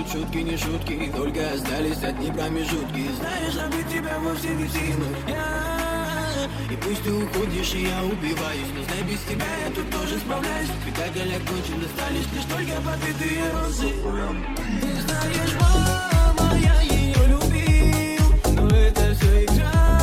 тут шутки, не шутки, только остались одни промежутки. Знаешь, забыть тебя вовсе не в силах я. И пусть ты уходишь, и я убиваюсь, но знай, без тебя я тут тоже справляюсь. Спектакль окончен, остались лишь только побитые розы. Ты знаешь, мама, я ее любил, но это все игра.